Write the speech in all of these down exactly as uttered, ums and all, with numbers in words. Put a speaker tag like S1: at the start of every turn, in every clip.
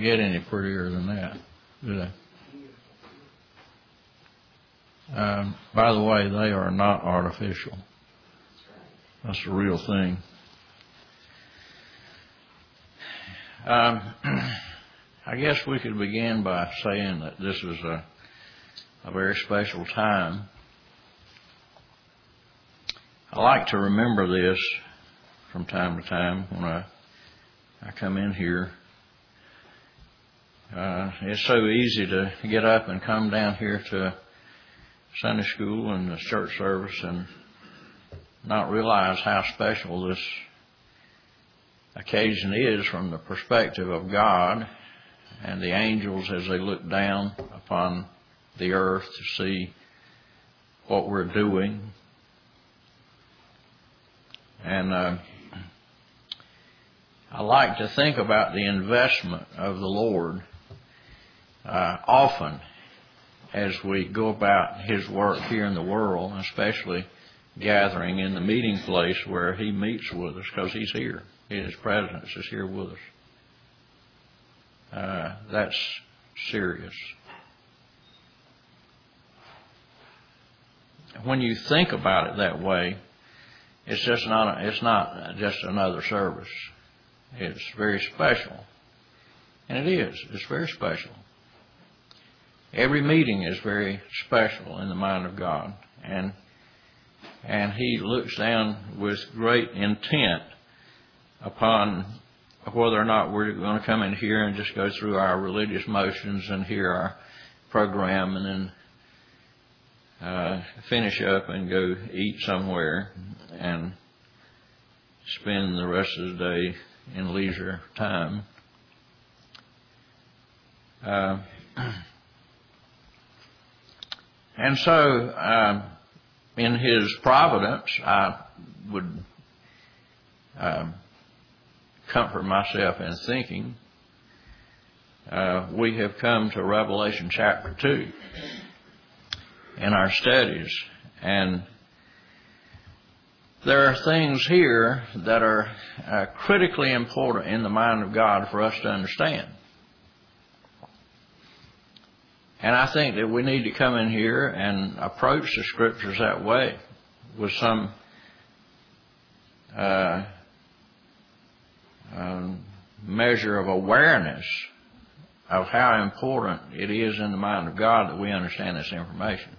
S1: don't get any prettier than that, do they? Um, by the way, they are not artificial. That's the real thing. Um, I guess we could begin by saying that this is a, a very special time. I like to remember this from time to time when I, I come in here. Uh, it's so easy to get up and come down here to Sunday school and the church service and not realize how special this occasion is from the perspective of God and the angels as they look down upon the earth to see what we're doing. And uh, I like to think about the investment of the Lord uh, often as we go about His work here in the world, especially gathering in the meeting place where He meets with us, because He's here. His presence is here with us. Uh, that's serious. When you think about it that way, it's just not. A, it's not just another service. It's very special, and it is. It's very special. Every meeting is very special in the mind of God, and and He looks down with great intent upon whether or not we're going to come in here and just go through our religious motions and hear our program and then uh, finish up and go eat somewhere and spend the rest of the day in leisure time. Uh, and so, uh, in His providence, I would uh, comfort myself in thinking uh, we have come to Revelation chapter two in our studies, and there are things here that are uh, critically important in the mind of God for us to understand. And I think that we need to come in here and approach the Scriptures that way, with some uh, um, measure of awareness of how important it is in the mind of God that we understand this information.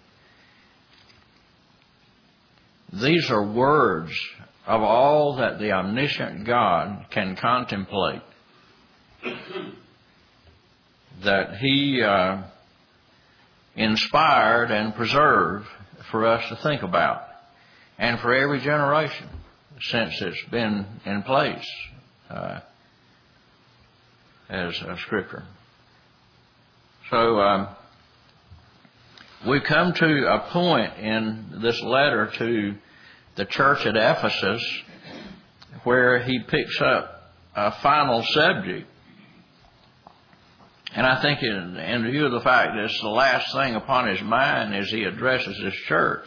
S1: These are words of all that the omniscient God can contemplate, that He uh, inspired and preserved for us to think about, and for every generation since it's been in place uh, as a Scripture. So um, we come to a point in this letter to the church at Ephesus where he picks up a final subject. And I think in, in view of the fact that it's the last thing upon his mind as he addresses this church,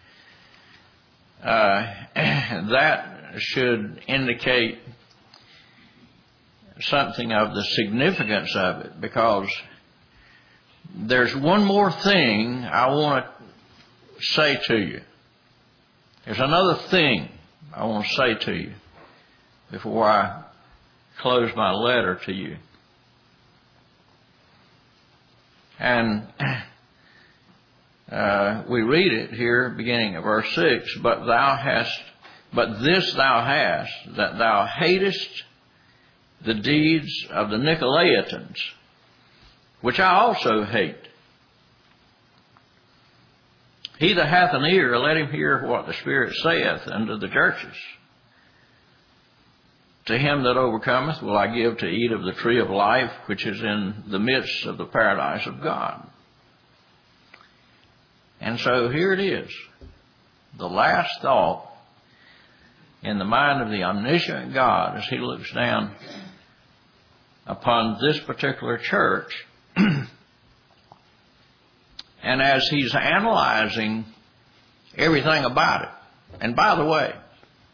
S1: uh, that should indicate something of the significance of it, because there's one more thing I want to say to you. There's another thing I want to say to you before I close my letter to you. And uh, we read it here, beginning of verse six. But thou hast, but this thou hast, that thou hatest the deeds of the Nicolaitans, which I also hate. He that hath an ear, let him hear what the Spirit saith unto the churches. To him that overcometh will I give to eat of the tree of life, which is in the midst of the paradise of God. And so here it is, the last thought in the mind of the omniscient God as He looks down upon this particular church. And as He's analyzing everything about it. And by the way,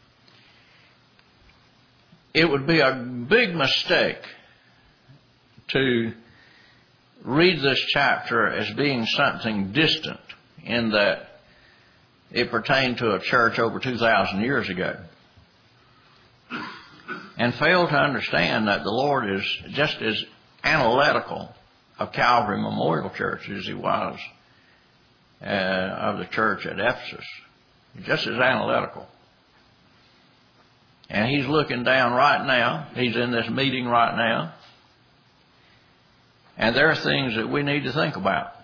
S1: it would be a big mistake to read this chapter as being something distant in that it pertained to a church over two thousand years ago, and fail to understand that the Lord is just as analytical of Calvary Memorial Church as he was uh, of the church at Ephesus. Just as analytical. And he's looking down right now. He's in this meeting right now. And there are things that we need to think about.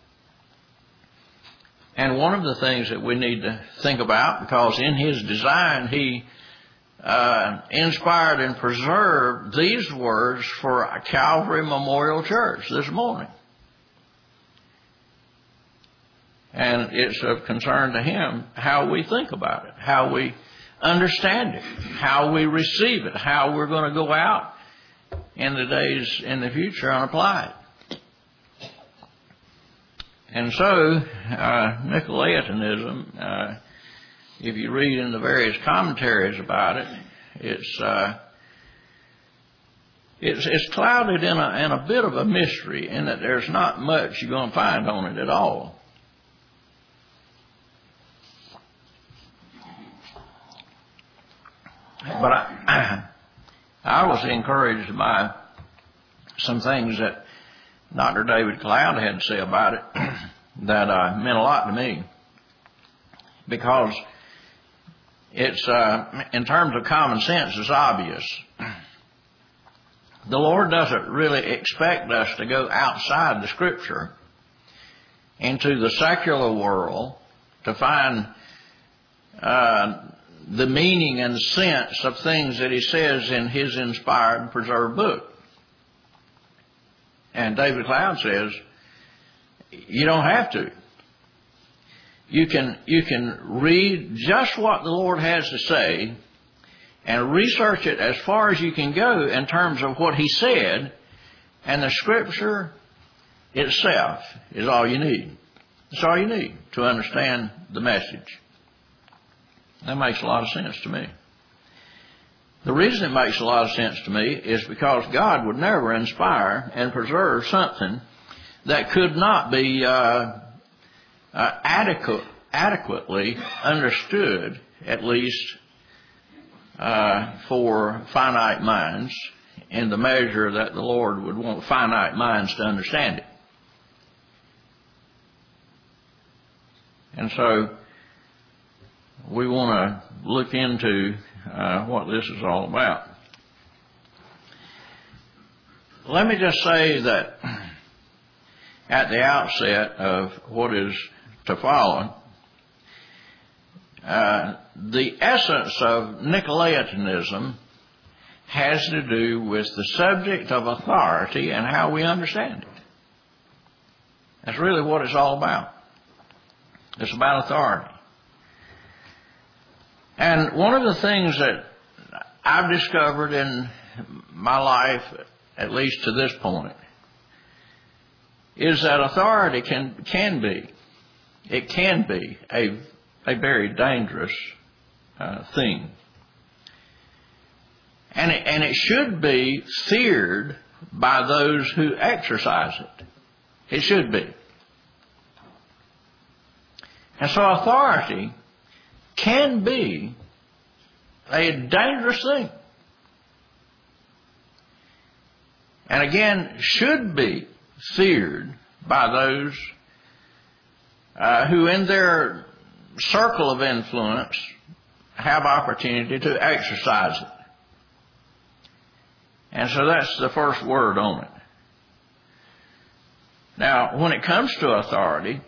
S1: And one of the things that we need to think about, because in his design he uh, inspired and preserved these words for Calvary Memorial Church this morning. And it's of concern to him how we think about it, how we understand it, how we receive it, how we're going to go out in the days in the future and apply it. And so, uh, Nicolaitanism, uh, if you read in the various commentaries about it, it's uh, it's, it's clouded in a, in a bit of a mystery in that there's not much you're going to find on it at all. But I, I was encouraged by some things that Doctor David Cloud had to say about it that uh, meant a lot to me, because it's, uh, in terms of common sense, it's obvious. The Lord doesn't really expect us to go outside the Scripture into the secular world to find uh, the meaning and sense of things that he says in his inspired and preserved book. And David Cloud says, you don't have to. You can, you can read just what the Lord has to say and research it as far as you can go in terms of what he said, and the Scripture itself is all you need. It's all you need to understand the message. That makes a lot of sense to me. The reason it makes a lot of sense to me is because God would never inspire and preserve something that could not be uh, uh, adequate, adequately understood, at least uh, for finite minds, in the measure that the Lord would want finite minds to understand it. And so we want to look into uh, what this is all about. Let me just say that at the outset of what is to follow, uh, the essence of Nicolaitanism has to do with the subject of authority and how we understand it. That's really what it's all about. It's about authority. And one of the things that I've discovered in my life, at least to this point, is that authority can can be, it can be a a very dangerous uh, thing, and it, and it should be feared by those who exercise it. It should be, and so authority can be a dangerous thing. And again, should be feared by those uh, who in their circle of influence have opportunity to exercise it. And so that's the first word on it. Now, when it comes to authority,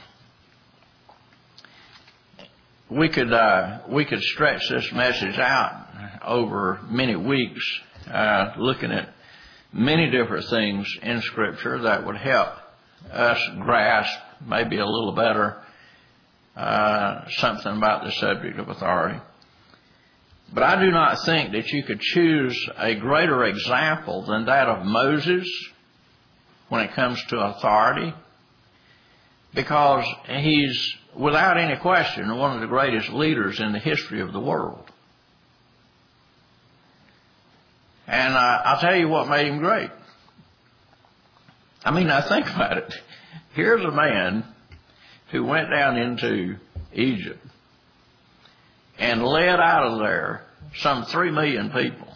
S1: we could uh, we could stretch this message out over many weeks, uh, looking at many different things in Scripture that would help us grasp maybe a little better uh, something about the subject of authority. But I do not think that you could choose a greater example than that of Moses when it comes to authority, because he's, without any question, one of the greatest leaders in the history of the world. And uh, I'll tell you what made him great. I mean, now think about it. Here's a man who went down into Egypt and led out of there some three million people.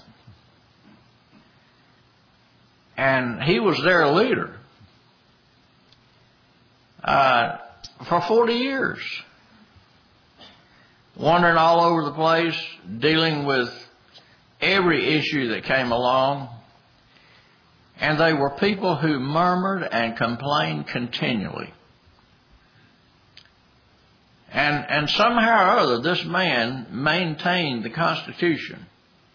S1: And he was their leader uh, for forty years. Wandering all over the place, dealing with every issue that came along. And they were people who murmured and complained continually. And, and somehow or other, this man maintained the Constitution,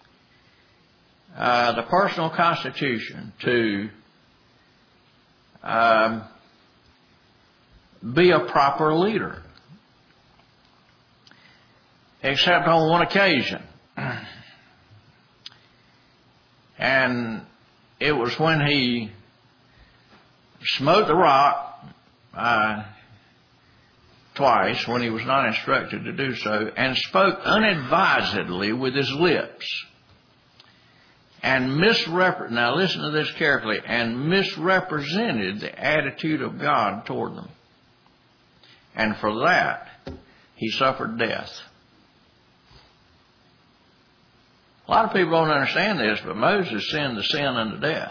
S1: uh, the personal Constitution, to um, be a proper leader. Except on one occasion. And it was when he smote the rock uh, twice when he was not instructed to do so, and spoke unadvisedly with his lips. And misrepre- now listen to this carefully, and misrepresented the attitude of God toward them. And for that, he suffered death. A lot of people don't understand this, but Moses sinned the sin unto death.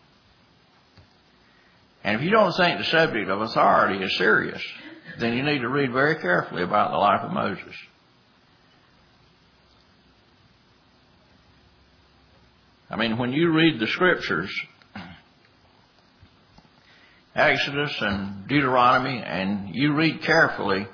S1: And if you don't think the subject of authority is serious, then you need to read very carefully about the life of Moses. I mean, when you read the scriptures, Exodus and Deuteronomy, and you read carefully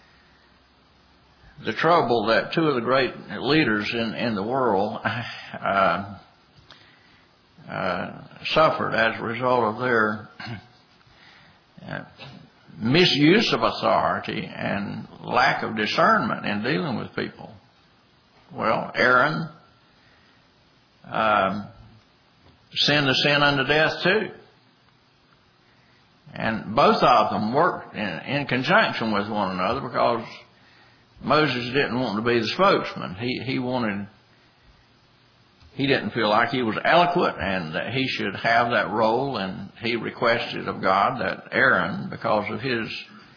S1: the trouble that two of the great leaders in, in the world uh, uh, suffered as a result of their uh, misuse of authority and lack of discernment in dealing with people. Well, Aaron um, sinned the sin unto death too. And both of them worked in, in conjunction with one another, because Moses didn't want to be the spokesman. He he wanted, he didn't feel like he was eloquent and that he should have that role, and he requested of God that Aaron, because of his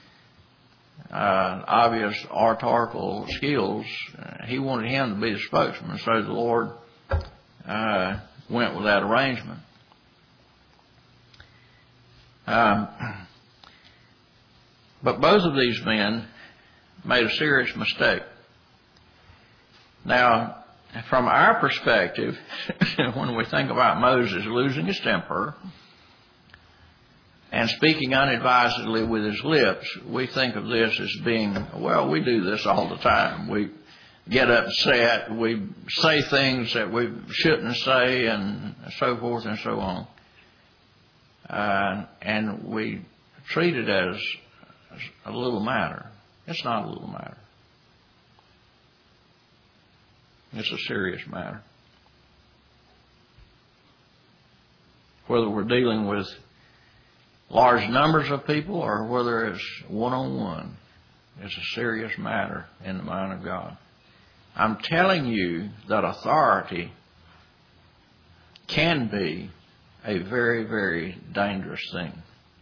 S1: uh, obvious oratorical skills, uh, he wanted him to be the spokesman. So the Lord uh, went with that arrangement. Um, but both of these men made a serious mistake. Now, from our perspective, when we think about Moses losing his temper and speaking unadvisedly with his lips, we think of this as being, well, we do this all the time. We get upset, we say things that we shouldn't say, and so forth and so on. Uh, and we treat it as a little matter. It's not a little matter. It's a serious matter. Whether we're dealing with large numbers of people or whether it's one-on-one, it's a serious matter in the mind of God. I'm telling you that authority can be a very, very dangerous thing,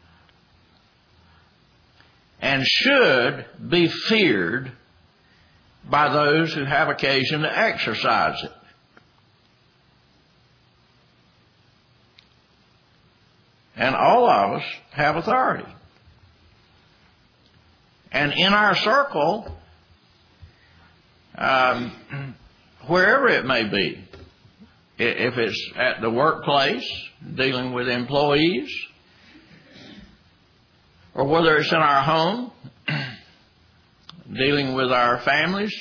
S1: and should be feared by those who have occasion to exercise it. And all of us have authority. And in our circle, um, wherever it may be, if it's at the workplace, dealing with employees, or whether it's in our home, dealing with our families,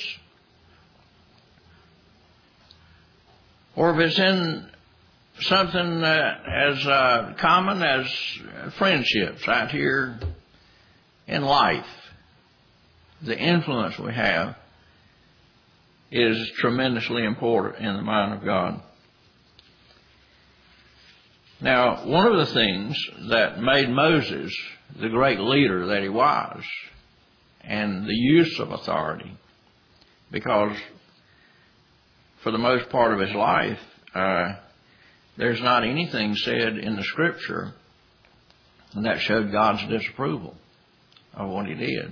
S1: or if it's in something uh, as uh, common as friendships out here in life, the influence we have is tremendously important in the mind of God. Now, one of the things that made Moses the great leader that he was, and the use of authority, because for the most part of his life, uh, there's not anything said in the Scripture And that showed God's disapproval of what he did.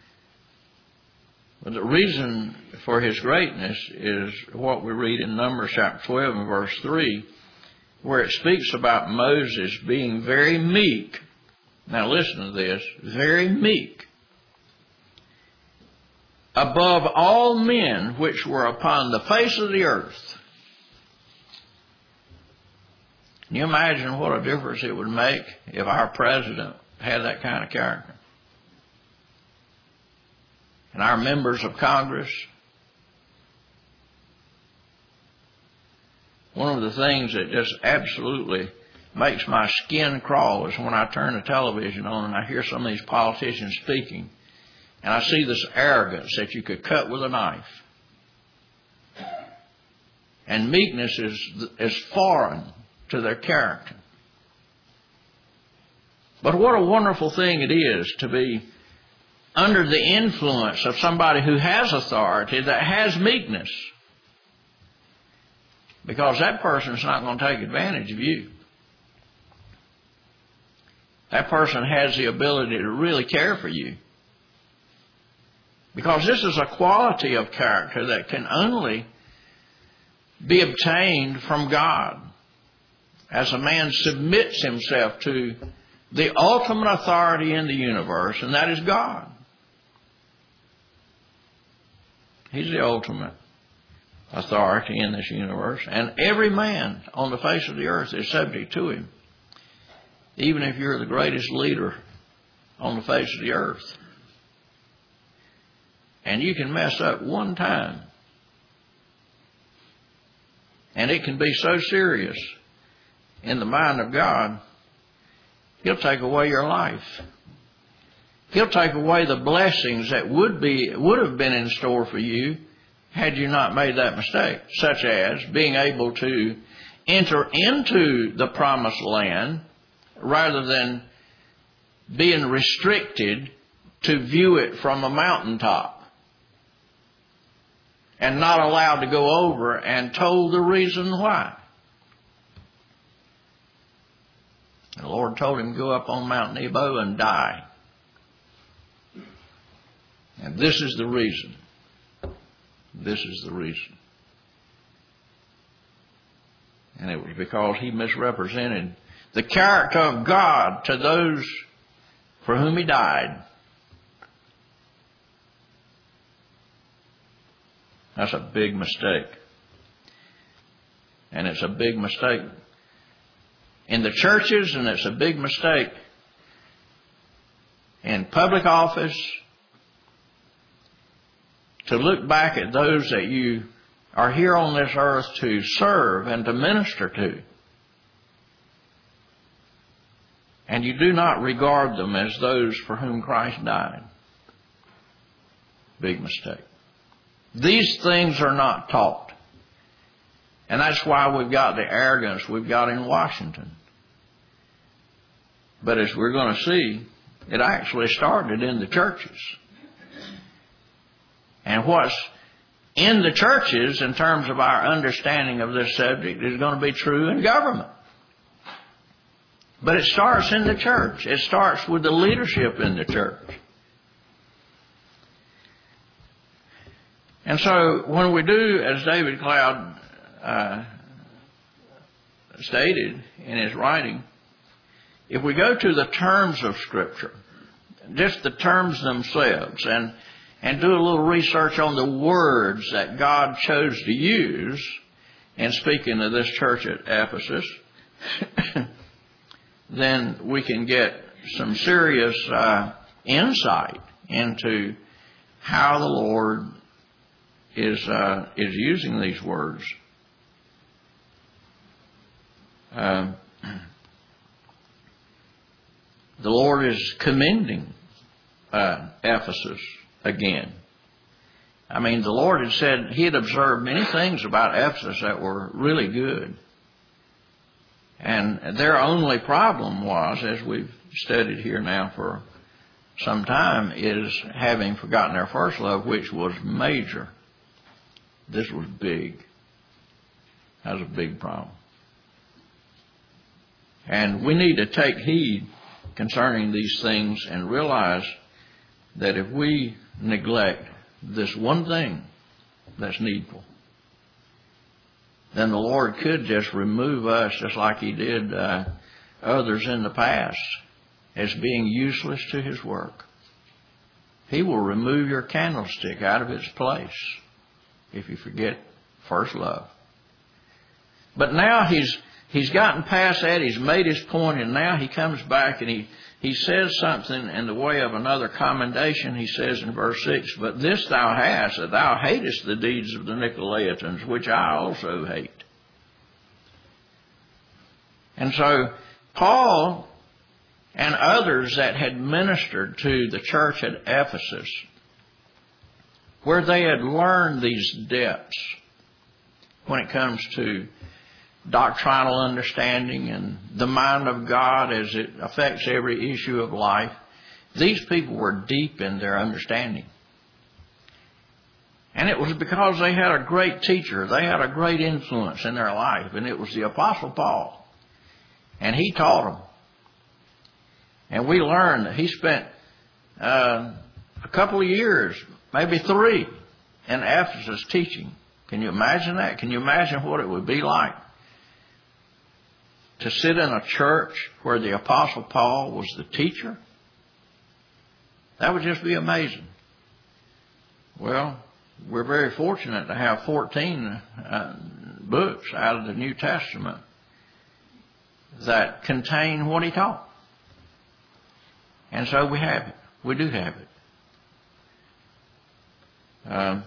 S1: But the reason for his greatness is what we read in Numbers chapter twelve and verse three, where it speaks about Moses being very meek. Now listen to this, very meek. Above all men which were upon the face of the earth. Can you imagine what a difference it would make if our president had that kind of character? And our members of Congress? One of the things that just absolutely makes my skin crawl is when I turn the television on and I hear some of these politicians speaking, and I see this arrogance that you could cut with a knife. And meekness is, is foreign to their character. But what a wonderful thing it is to be under the influence of somebody who has authority, that has meekness. Because that person is not going to take advantage of you. That person has the ability to really care for you. Because this is a quality of character that can only be obtained from God. As a man submits himself to the ultimate authority in the universe, and that is God. He's the ultimate authority in this universe, and every man on the face of the earth is subject to him. Even if you're the greatest leader on the face of the earth. And you can mess up one time. And it can be so serious in the mind of God, He'll take away your life. He'll take away the blessings that would be would have been in store for you had you not made that mistake, such as being able to enter into the promised land rather than being restricted to view it from a mountaintop and not allowed to go over and told the reason why. The Lord told him to go up on Mount Nebo and die. And this is the reason. This is the reason. And it was because he misrepresented the character of God to those for whom he died. That's a big mistake. And it's a big mistake in the churches, and it's a big mistake in public office to look back at those that you are here on this earth to serve and to minister to. And you do not regard them as those for whom Christ died. Big mistake. These things are not taught. And that's why we've got the arrogance we've got in Washington. But as we're going to see, it actually started in the churches. And what's in the churches in terms of our understanding of this subject is going to be true in government. But it starts in the church. It starts with the leadership in the church. And so when we do, as David Cloud uh, stated in his writing, if we go to the terms of Scripture, just the terms themselves, and and do a little research on the words that God chose to use in speaking to this church at Ephesus, then we can get some serious uh, insight into how the Lord is uh, is using these words. Uh, the Lord is commending uh, Ephesus again. I mean, the Lord had said He had observed many things about Ephesus that were really good. And their only problem was, as we've studied here now for some time, is having forgotten their first love, which was major. This was big. That was a big problem. And we need to take heed concerning these things and realize that if we neglect this one thing that's needful, then the Lord could just remove us just like He did uh, others in the past as being useless to His work. He will remove your candlestick out of its place if you forget first love. But now he's he's gotten past that, he's made his point, and now he comes back and he, he says something in the way of another commendation. He says in verse six, "But this thou hast, that thou hatest the deeds of the Nicolaitans, which I also hate." And so Paul and others that had ministered to the church at Ephesus, where they had learned these depths when it comes to doctrinal understanding and the mind of God as it affects every issue of life, these people were deep in their understanding. And it was because they had a great teacher, they had a great influence in their life, and it was the Apostle Paul. And he taught them. And we learned that he spent uh, a couple of years, maybe three, in Ephesus teaching. Can you imagine that? Can you imagine what it would be like to sit in a church where the Apostle Paul was the teacher? That would just be amazing. Well, we're very fortunate to have fourteen uh, books out of the New Testament that contain what he taught. And so we have it. We do have it. Um,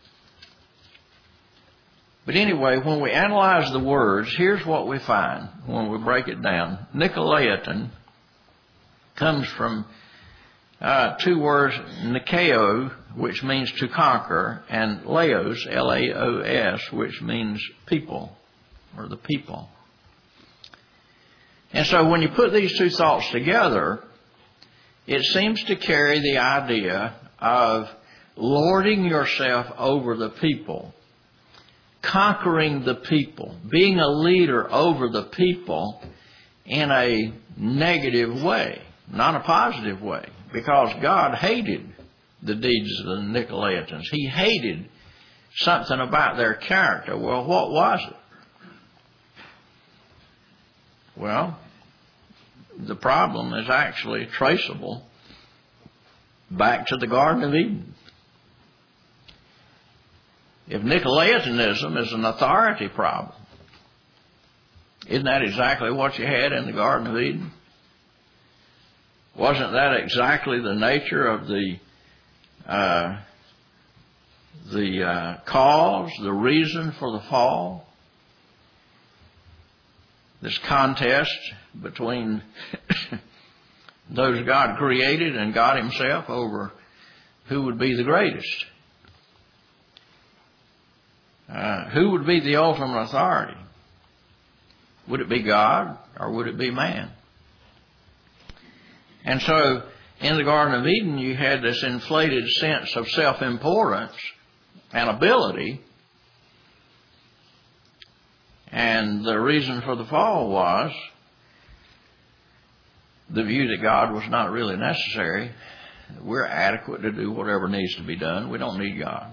S1: but anyway, when we analyze the words, here's what we find when we break it down. Nicolaitan comes from uh, two words, Nikeo, which means to conquer, and Laos, L A O S, which means people, or the people. And so when you put these two thoughts together, it seems to carry the idea of lording yourself over the people, conquering the people, being a leader over the people in a negative way, not a positive way, because God hated the deeds of the Nicolaitans. He hated something about their character. Well, what was it? Well, the problem is actually traceable back to the Garden of Eden. If Nicolaitanism is an authority problem, isn't that exactly what you had in the Garden of Eden? Wasn't that exactly the nature of the uh, the uh, cause, the reason for the fall? This contest between those God created and God Himself over who would be the greatest. Uh, who would be the ultimate authority? Would it be God or would it be man? And so in the Garden of Eden you had this inflated sense of self-importance and ability. And the reason for the fall was the view that God was not really necessary. We're adequate to do whatever needs to be done. We don't need God.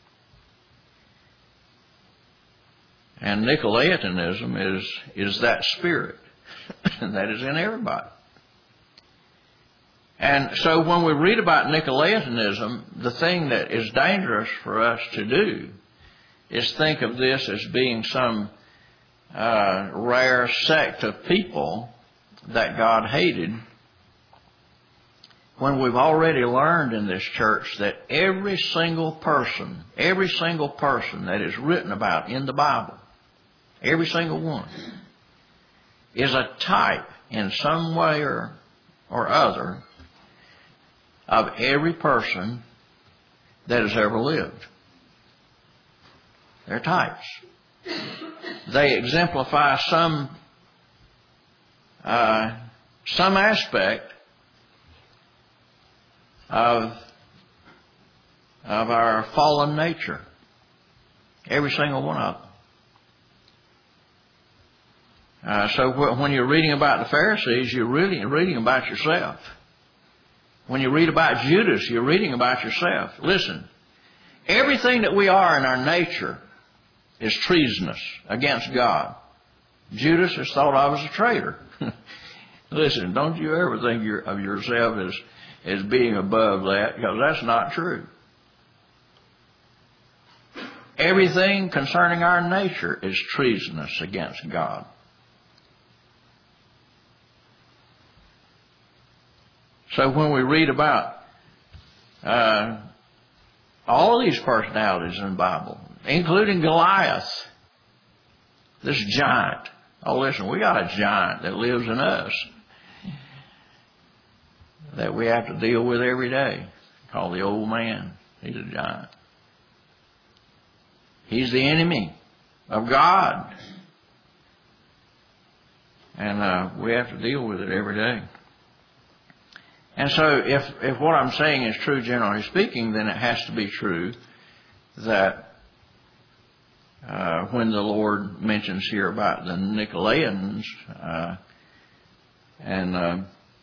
S1: And Nicolaitanism is, is that spirit that is in everybody. And so when we read about Nicolaitanism, the thing that is dangerous for us to do is think of this as being some uh, rare sect of people that God hated, when we've already learned in this church that every single person, every single person that is written about in the Bible, every single one, is a type in some way or, or other of every person that has ever lived. They're types. They exemplify some uh, some aspect of of our fallen nature. Every single one of them. Uh, so wh- when you're reading about the Pharisees, you're really reading about yourself. When you read about Judas, you're reading about yourself. Listen, everything that we are in our nature is treasonous against God. Judas is thought of as a traitor. Listen, don't you ever think you're, of yourself as, as being above that, because that's not true. Everything concerning our nature is treasonous against God. So when we read about uh, all these personalities in the Bible, including Goliath, this giant. Oh, listen, we got a giant that lives in us that we have to deal with every day, called the old man. He's a giant. He's the enemy of God. And uh, we have to deal with it every day. And so if, if what I'm saying is true, generally speaking, then it has to be true that uh, when the Lord mentions here about the Nicolaitans uh, and uh,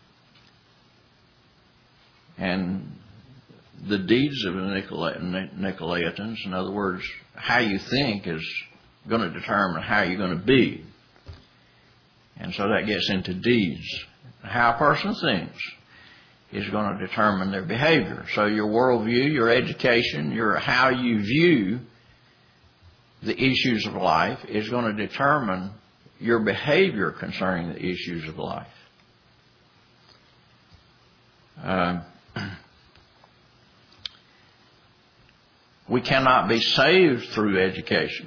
S1: and the deeds of the Nicolaitans, in other words, how you think is going to determine how you're going to be. And so that gets into deeds. How a person thinks is going to determine their behavior. So your worldview, your education, your how you view the issues of life is going to determine your behavior concerning the issues of life. Uh, we cannot be saved through education.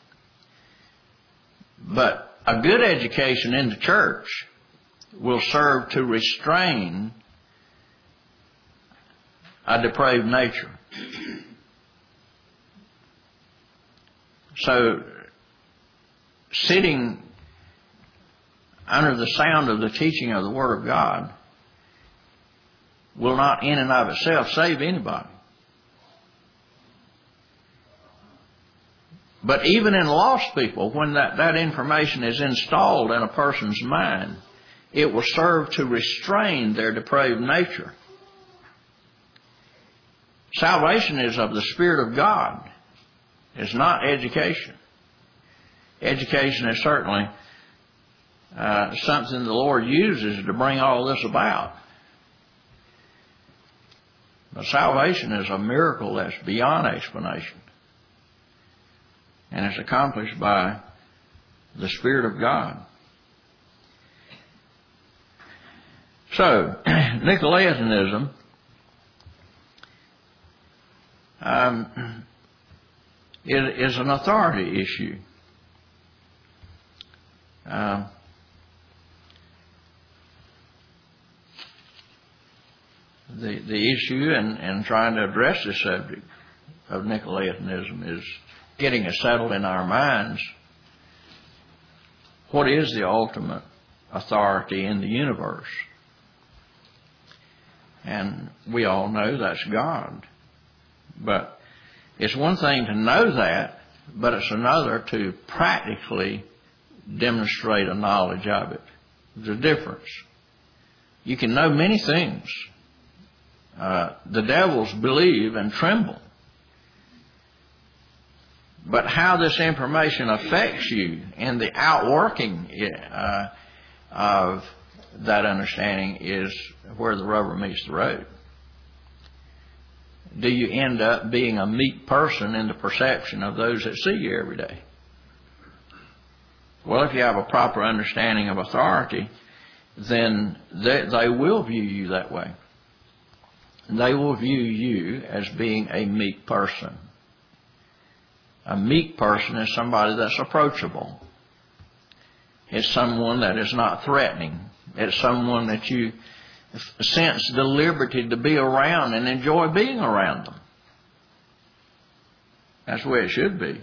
S1: But a good education in the church will serve to restrain a depraved nature. So, sitting under the sound of the teaching of the Word of God will not in and of itself save anybody. But even in lost people, when that, that information is installed in a person's mind, it will serve to restrain their depraved nature. Salvation is of the Spirit of God. It's not education. Education is certainly uh, something the Lord uses to bring all this about. But salvation is a miracle that's beyond explanation. And it's accomplished by the Spirit of God. So, Nicolaitanism um, is, is an authority issue. Um, the the issue in, in trying to address the subject of Nicolaitanism is getting it settled in our minds. What is the ultimate authority in the universe? And we all know that's God. But it's one thing to know that, but it's another to practically demonstrate a knowledge of it. There's a difference. You can know many things. Uh, the devils believe and tremble. But how this information affects you in the outworking uh, of that understanding is where the rubber meets the road. Do you end up being a meek person in the perception of those that see you every day? Well, if you have a proper understanding of authority, then they, they will view you that way. They will view you as being a meek person. A meek person is somebody that's approachable. It's someone that is not threatening. It's someone that you sense the liberty to be around and enjoy being around them. That's the way it should be.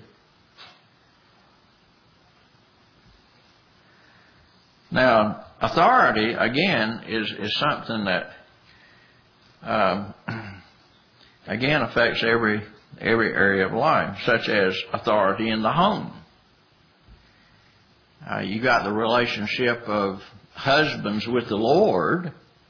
S1: Now, authority, again, is, is something that, um, again, affects every every area of life, such as authority in the home. Uh, you got the relationship of husbands with the Lord.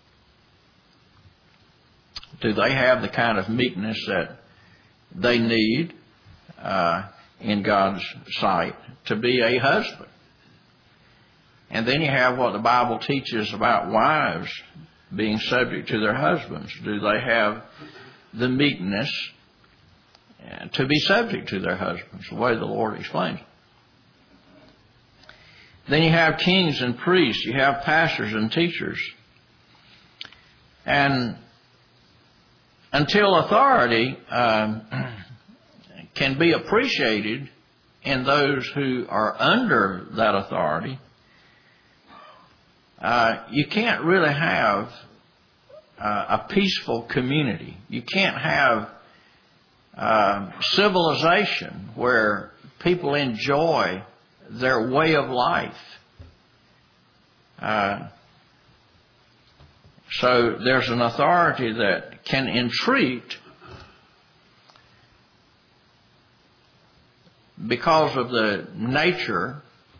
S1: Do they have the kind of meekness that they need uh, in God's sight to be a husband? And then you have what the Bible teaches about wives being subject to their husbands. Do they have the meekness to be subject to their husbands, the way the Lord explains it? Then you have kings and priests. You have pastors and teachers. And until authority um, can be appreciated in those who are under that authority, uh, you can't really have uh, a peaceful community. You can't have uh, civilization where people enjoy their way of life. Uh, so there's an authority that can entreat because of the nature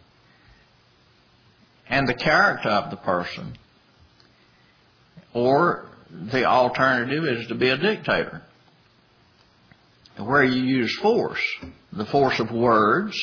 S1: and the character of the person. Or the alternative is to be a dictator, where you use force, the force of words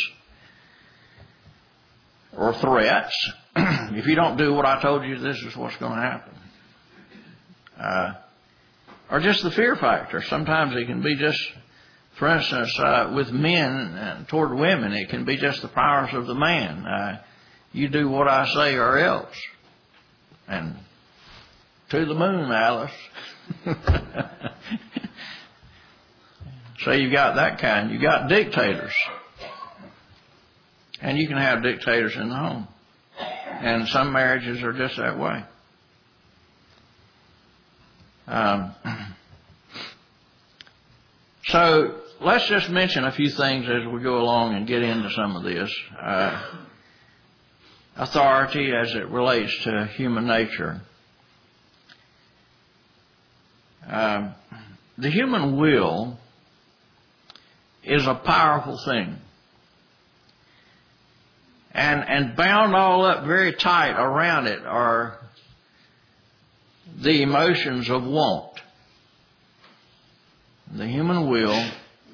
S1: or threats. If you don't do what I told you, this is what's going to happen. Uh, or just the fear factor. Sometimes it can be just, for instance, uh, with men uh, toward women, it can be just the powers of the man. Uh, you do what I say or else. And to the moon, Alice. So you got that kind. You got dictators. And you can have dictators in the home. And some marriages are just that way. Um, so let's just mention a few things as we go along and get into some of this. Uh, authority as it relates to human nature. Um, the human will is a powerful thing. And, and bound all up very tight around it are the emotions of want. The human will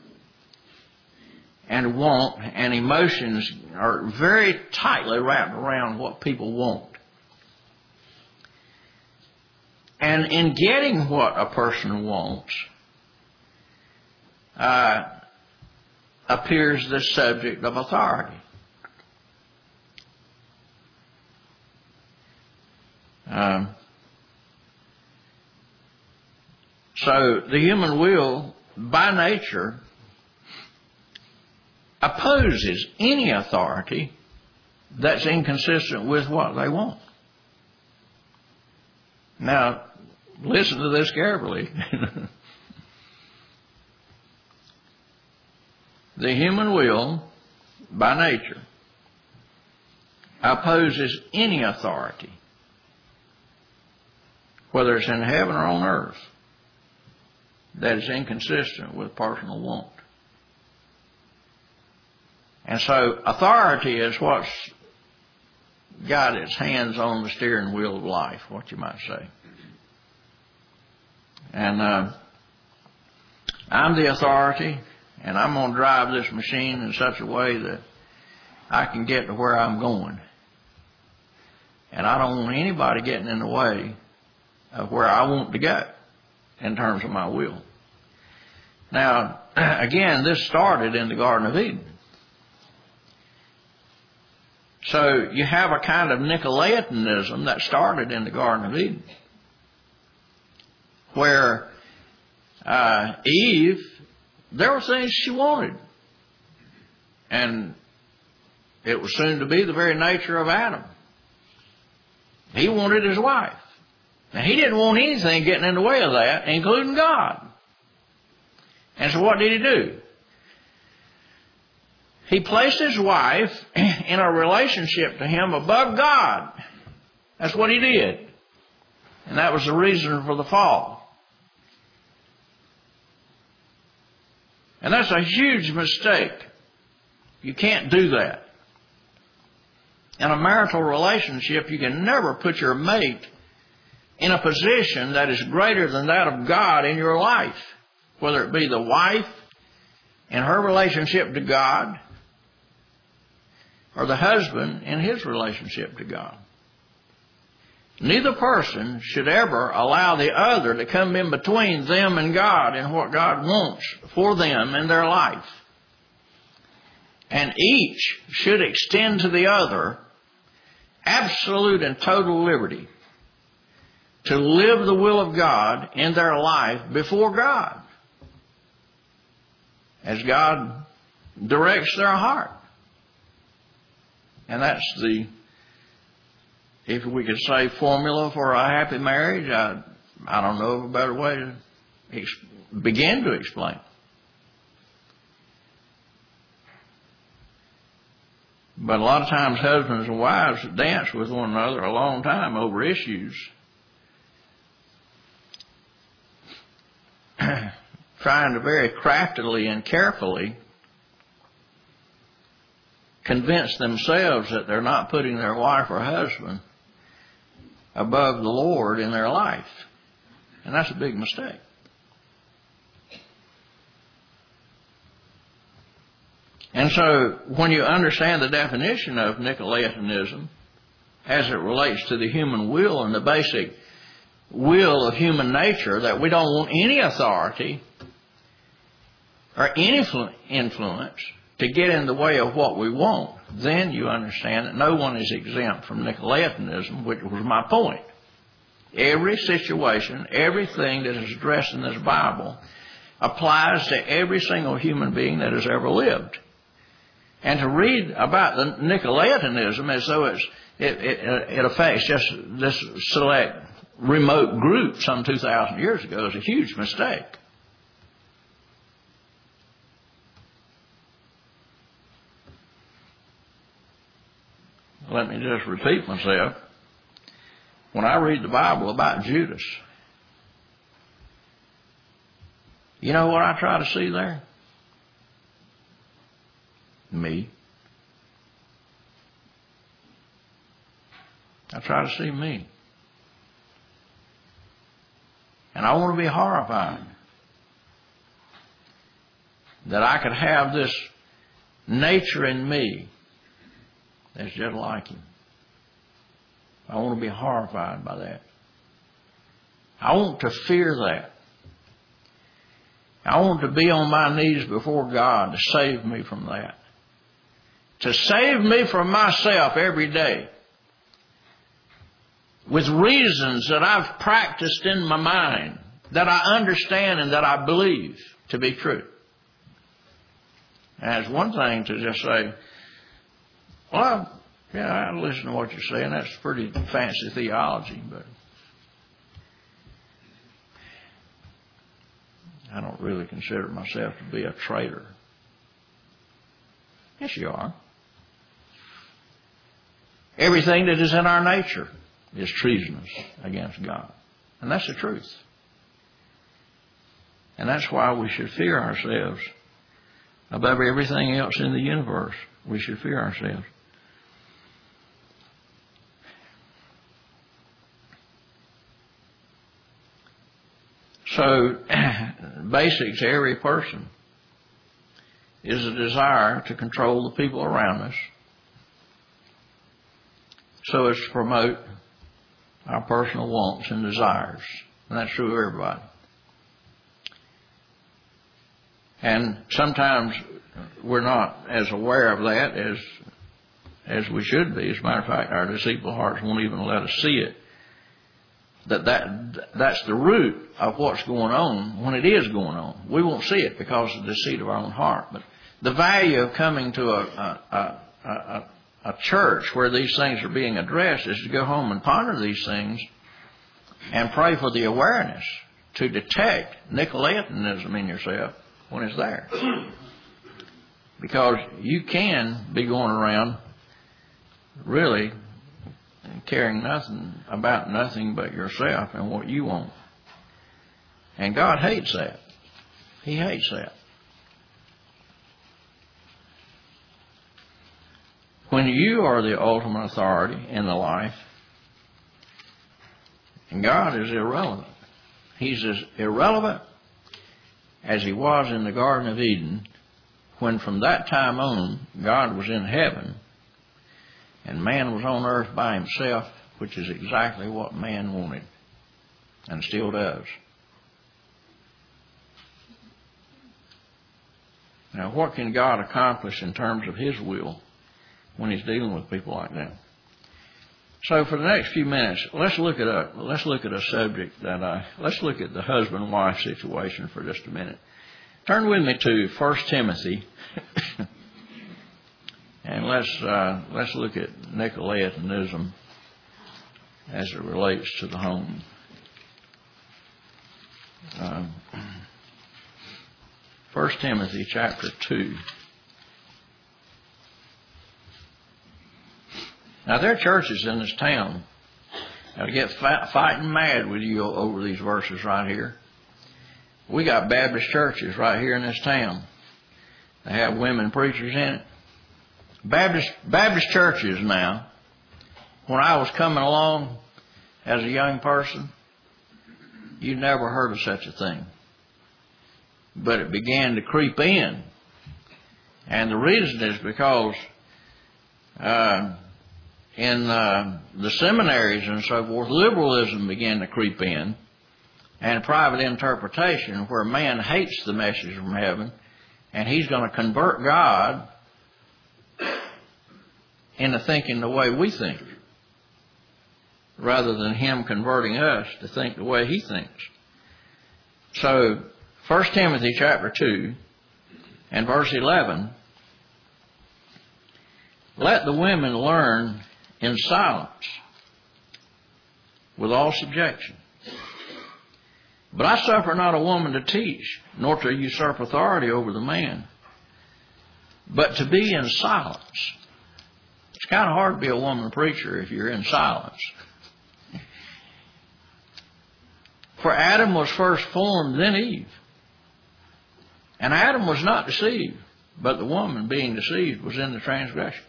S1: and want and emotions are very tightly wrapped around what people want. And in getting what a person wants, uh, appears the subject of authority. Um, so the human will, by nature, opposes any authority that's inconsistent with what they want. Now, listen to this carefully. The human will, by nature, opposes any authority, whether it's in heaven or on earth, that is inconsistent with personal want. And so authority is what's got its hands on the steering wheel of life, what you might say. And uh, I'm the authority, and I'm going to drive this machine in such a way that I can get to where I'm going. And I don't want anybody getting in the way of where I want to go in terms of my will. Now, again, this started in the Garden of Eden. So you have a kind of Nicolaitanism that started in the Garden of Eden, where uh, Eve, there were things she wanted. And it was soon to be the very nature of Adam. He wanted his wife. Now, he didn't want anything getting in the way of that, including God. And so what did he do? He placed his wife in a relationship to him above God. That's what he did. And that was the reason for the fall. And that's a huge mistake. You can't do that. In a marital relationship, you can never put your mate in a position that is greater than that of God in your life, whether it be the wife in her relationship to God or the husband in his relationship to God. Neither person should ever allow the other to come in between them and God and what God wants for them in their life. And each should extend to the other absolute and total liberty to live the will of God in their life before God, as God directs their heart. And that's the, if we could say, formula for a happy marriage. I, I don't know of a better way to ex- begin to explain. But a lot of times husbands and wives dance with one another a long time over issues, trying to very craftily and carefully convince themselves that they're not putting their wife or husband above the Lord in their life. And that's a big mistake. And so when you understand the definition of Nicolaitanism as it relates to the human will and the basic will of human nature, that we don't want any authority or any influence to get in the way of what we want, then you understand that no one is exempt from Nicolaitanism, which was my point. Every situation, everything that is addressed in this Bible applies to every single human being that has ever lived. And to read about the Nicolaitanism as though it's, it, it, it affects just this select remote group some two thousand years ago is a huge mistake. Let me just repeat myself. When I read the Bible about Judas, you know what I try to see there? Me. I try to see me. And I want to be horrified that I could have this nature in me that's just like him. I want to be horrified by that. I want to fear that. I want to be on my knees before God to save me from that. To save me from myself every day with reasons that I've practiced in my mind, that I understand and that I believe to be true. And it's one thing to just say, well, yeah, I listen to what you're saying. That's pretty fancy theology, but I don't really consider myself to be a traitor. Yes, you are. Everything that is in our nature is treasonous against God. And that's the truth. And that's why we should fear ourselves above everything else in the universe. We should fear ourselves. So, basic to every person is a desire to control the people around us so as to promote our personal wants and desires. And that's true of everybody. And sometimes we're not as aware of that as as we should be. As a matter of fact, our deceitful hearts won't even let us see it. That, that that's the root of what's going on when it is going on. We won't see it because of the deceit of our own heart. But the value of coming to a, a, a, a, a church where these things are being addressed is to go home and ponder these things and pray for the awareness to detect Nicolaitanism in yourself when it's there. Because you can be going around really caring nothing about nothing but yourself and what you want. And God hates that. He hates that. when you are the ultimate authority in the life, and God is irrelevant. He's as irrelevant as he was in the Garden of Eden, when from that time on God was in heaven and man was on earth by himself, which is exactly what man wanted and still does. Now, what can God accomplish in terms of his will when he's dealing with people like that? So for the next few minutes, let's look at a let's look at a subject that I let's look at the husband-wife situation for just a minute. Turn with me to First Timothy, and let's uh, let's look at Nicolaitism as it relates to the home. Um, First Timothy chapter two. Now, there are churches in this town that get fight, fighting mad with you over these verses right here. We got Baptist churches right here in this town. They have women preachers in it. Baptist Baptist churches now, when I was coming along as a young person, you never heard of such a thing. But it began to creep in. And the reason is because uh, in uh, the seminaries and so forth, liberalism began to creep in, and private interpretation, where man hates the message from heaven, and he's going to convert God into thinking the way we think, rather than him converting us to think the way he thinks. So, First Timothy chapter two and verse eleven, let the women learn in silence with all subjection. But I suffer not a woman to teach, nor to usurp authority over the man, but to be in silence. It's kind of hard to be a woman preacher if you're in silence. For Adam was first formed, then Eve. And Adam was not deceived, but the woman, being deceived, was in the transgression.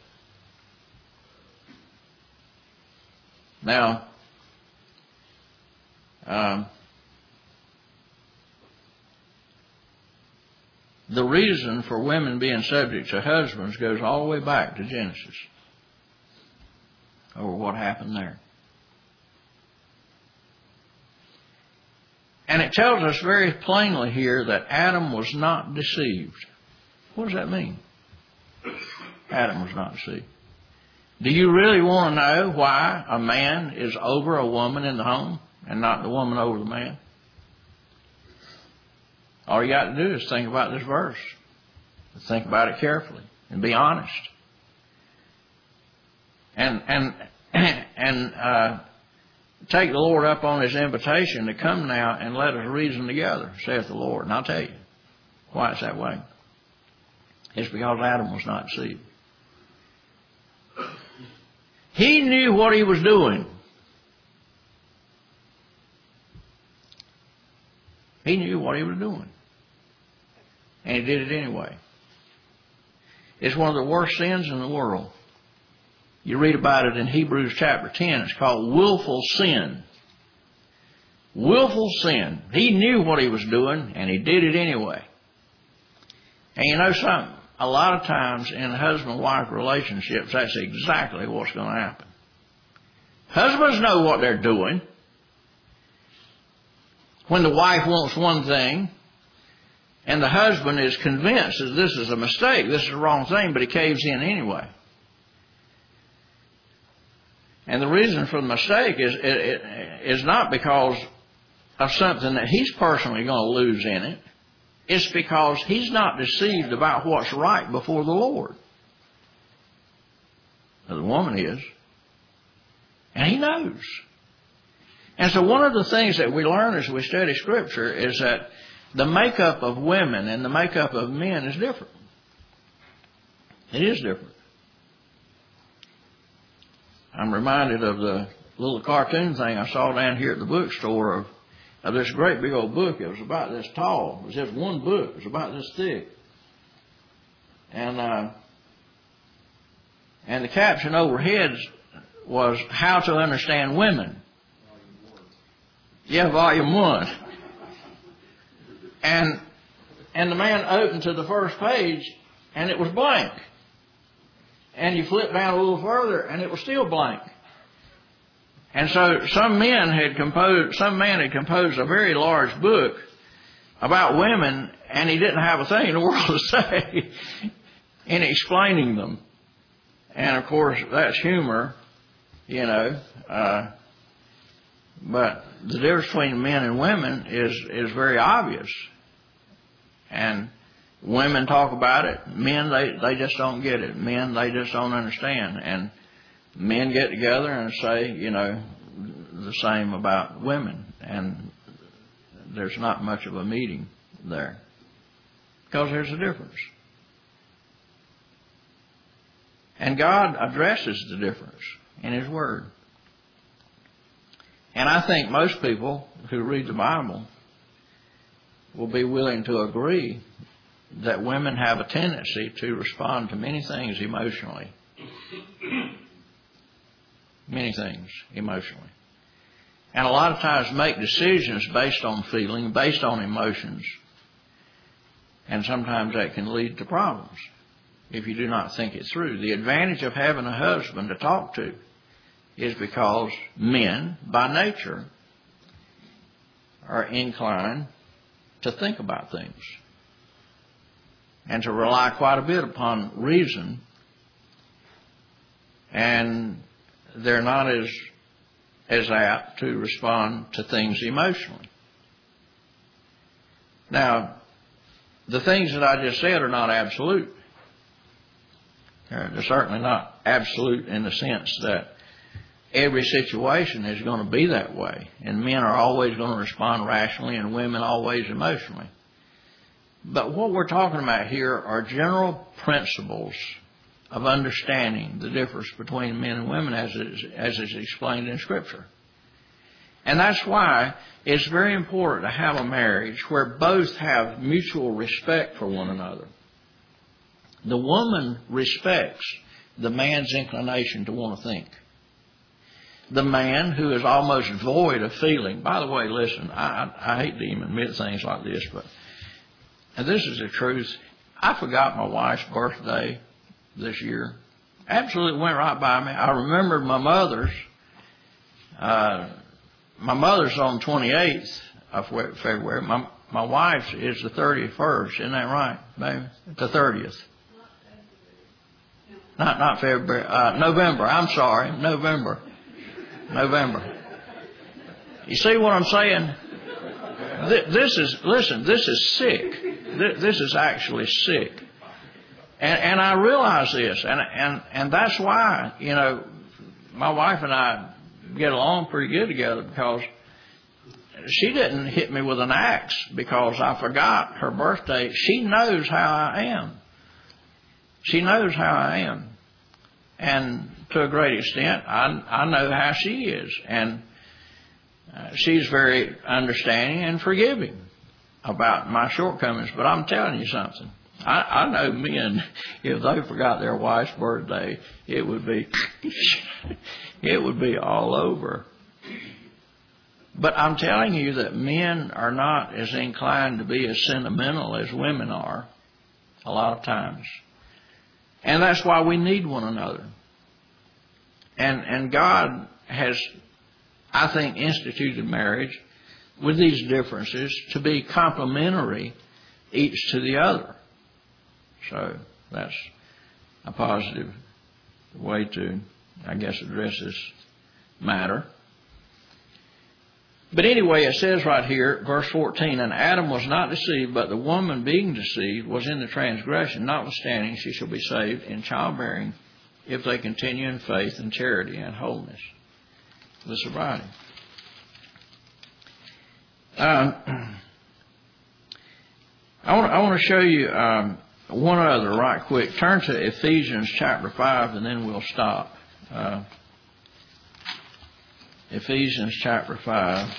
S1: Now, um, the reason for women being subject to husbands goes all the way back to Genesis, over what happened there. And it tells us very plainly here that Adam was not deceived. What does that mean? Adam was not deceived. Do you really want to know why a man is over a woman in the home and not the woman over the man? All you got to do is think about this verse. Think about it carefully and be honest. And and and uh, take the Lord up on his invitation to come now and let us reason together, saith the Lord. And I'll tell you why it's that way. It's because Adam was not deceived. He knew what he was doing. He knew what he was doing. And he did it anyway. It's one of the worst sins in the world. You read about it in Hebrews chapter ten. It's called willful sin. Willful sin. He knew what he was doing, and he did it anyway. And you know something? A lot of times in husband-wife relationships, that's exactly what's going to happen. Husbands know what they're doing. When the wife wants one thing, and the husband is convinced that this is a mistake, this is the wrong thing, but he caves in anyway. And the reason for the mistake is, is not because of something that he's personally going to lose in it. It's because he's not deceived about what's right before the Lord. Now, the woman is. And he knows. And so one of the things that we learn as we study Scripture is that the makeup of women and the makeup of men is different. It is different. I'm reminded of the little cartoon thing I saw down here at the bookstore of Of this great big old book. It was about this tall. It was just one book. It was about this thick. And uh, And the caption overhead was How to Understand Women. Yeah, volume one. And and the man opened to the first page, and it was blank. And you flip down a little further, and it was still blank. And so some men had composed, some man had composed a very large book about women, and he didn't have a thing in the world to say in explaining them. And of course, that's humor, you know. Uh, but the difference between men and women is is very obvious. And women talk about it. Men, they, they just don't get it. Men, they just don't understand. And men get together and say, you know, the same about women. And there's not much of a meeting there. Because there's a difference. And God addresses the difference in His Word. And I think most people who read the Bible will be willing to agree that women have a tendency to respond to many things emotionally. Many things emotionally. And a lot of times make decisions based on feeling, based on emotions. And sometimes that can lead to problems if you do not think it through. The advantage of having a husband to talk to is because men, by nature, are inclined to think about things and to rely quite a bit upon reason, and they're not as as apt to respond to things emotionally. Now, the things that I just said are not absolute. They're certainly not absolute in the sense that every situation is going to be that way, and men are always going to respond rationally and women always emotionally. But what we're talking about here are general principles of understanding the difference between men and women as is, as is explained in Scripture. And that's why it's very important to have a marriage where both have mutual respect for one another. The woman respects the man's inclination to want to think. The man who is almost void of feeling. By the way, listen, I, I, I hate to even admit things like this, but and this is the truth. I forgot my wife's birthday this year. Absolutely went right by me. I remembered my mother's. Uh, my mother's on the twenty-eighth of February. My my wife's is the thirty-first. Isn't that right, baby? The thirtieth. Not not February. Uh, November. I'm sorry, November. November. You see what I'm saying? This is, listen, this is sick. This is actually sick. And, and I realize this. And, and, and that's why, you know, my wife and I get along pretty good together, because she didn't hit me with an axe because I forgot her birthday. She knows how I am. She knows how I am. And to a great extent, I, I know how she is. And uh, she's very understanding and forgiving about my shortcomings. But I'm telling you something. I, I know men, if they forgot their wife's birthday, it would be, it would be all over. But I'm telling you that men are not as inclined to be as sentimental as women are a lot of times. And that's why we need one another. And and God has, I think, instituted marriage with these differences to be complementary each to the other. So that's a positive way to, I guess, address this matter. But anyway, it says right here, verse fourteen, and Adam was not deceived, but the woman being deceived was in the transgression. Notwithstanding, she shall be saved in childbearing if they continue in faith and charity and holiness. The sobriety. Um, I want, I want to show you um, one other right quick. Turn to Ephesians chapter five, and then we'll stop. Uh, Ephesians chapter five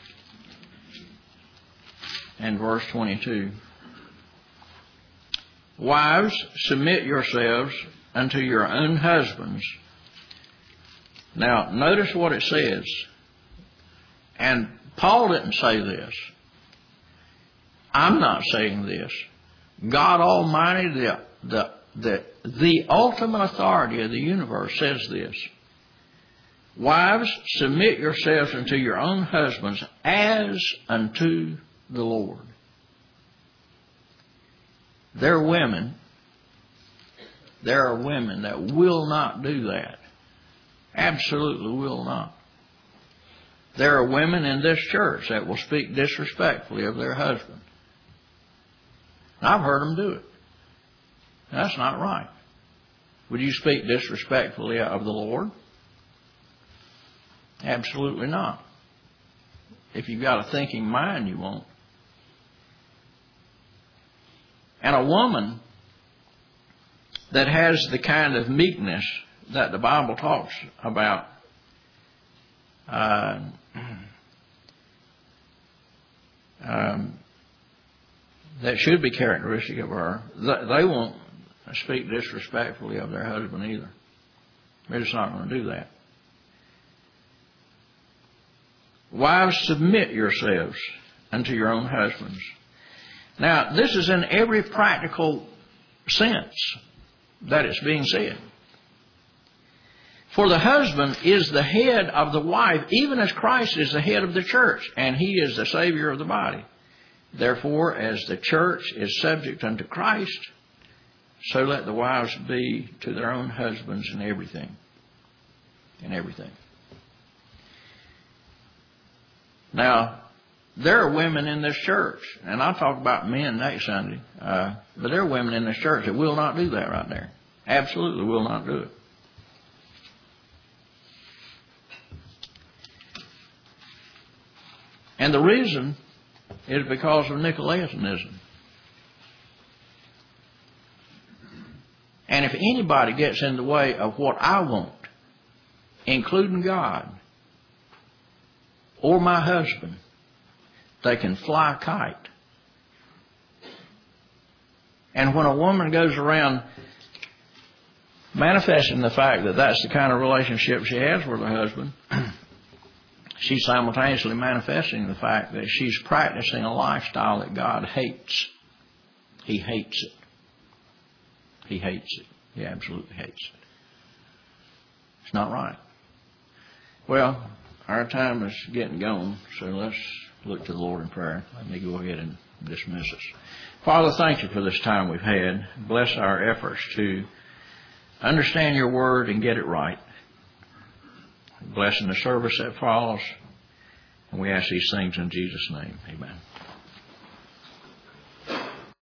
S1: and verse twenty-two. Wives, submit yourselves unto your own husbands. Now, notice what it says. And Paul didn't say this. I'm not saying this. God Almighty, the, the, the, the ultimate authority of the universe, says this. Wives, submit yourselves unto your own husbands as unto the Lord. There are women, there are women that will not do that. Absolutely will not. There are women in this church that will speak disrespectfully of their husband. I've heard them do it. That's not right. Would you speak disrespectfully of the Lord? Absolutely not. If you've got a thinking mind, you won't. And a woman that has the kind of meekness that the Bible talks about, uh, um, that should be characteristic of her, they won't speak disrespectfully of their husband either. They're just not going to do that. Wives, submit yourselves unto your own husbands. Now, this is in every practical sense that it's being said. For the husband is the head of the wife, even as Christ is the head of the church, and he is the Savior of the body. Therefore, as the church is subject unto Christ, so let the wives be to their own husbands in everything. In everything. Now, there are women in this church, and I'll talk about men next Sunday, uh, but there are women in this church that will not do that right there. Absolutely will not do it. And the reason is because of Nicolaitanism. And if anybody gets in the way of what I want, including God or my husband, they can fly a kite. And when a woman goes around manifesting the fact that that's the kind of relationship she has with her husband, she's simultaneously manifesting the fact that she's practicing a lifestyle that God hates. He hates it. He hates it. He absolutely hates it. It's not right. Well, our time is getting gone, so let's look to the Lord in prayer. Let me go ahead and dismiss us. Father, thank you for this time we've had. Bless our efforts to understand your word and get it right. Blessing the service that follows. And we ask these things in Jesus' name. Amen.